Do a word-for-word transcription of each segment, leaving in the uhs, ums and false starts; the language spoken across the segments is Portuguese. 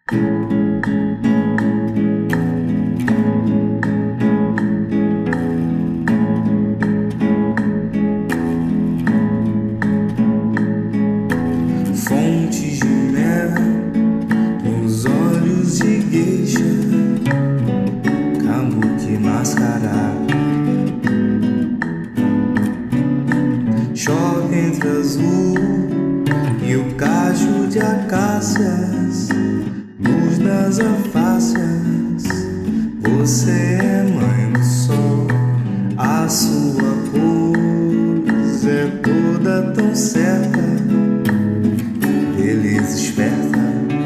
Fontes de mel nos olhos de geisha, kabuki mascarado. Chove entre azul e o cacho de acácias, luz das afácias. Você é mãe do sol, a sua pose é toda tão certa, beleza esperta.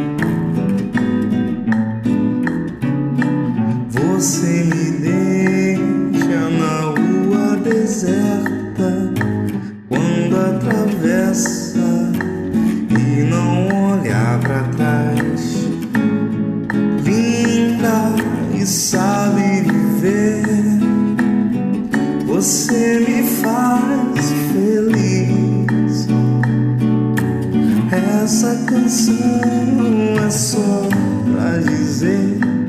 Você me deixa na rua deserta quando atravessa e não olha pra trás. Linda e sabe viver, você me faz feliz. Essa canção é só pra dizer